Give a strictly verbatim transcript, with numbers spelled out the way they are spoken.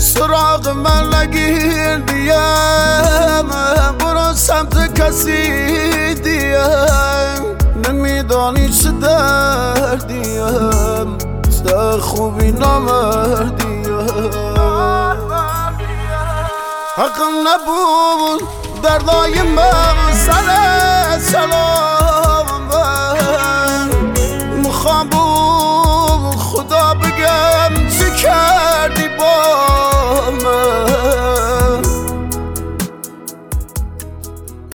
سراغ من نگیر دیم، برو سمت کسی دیم، نمیدانی چه دردیم، چه خوبی نمردیم. حقم نبود دردای من سر سلام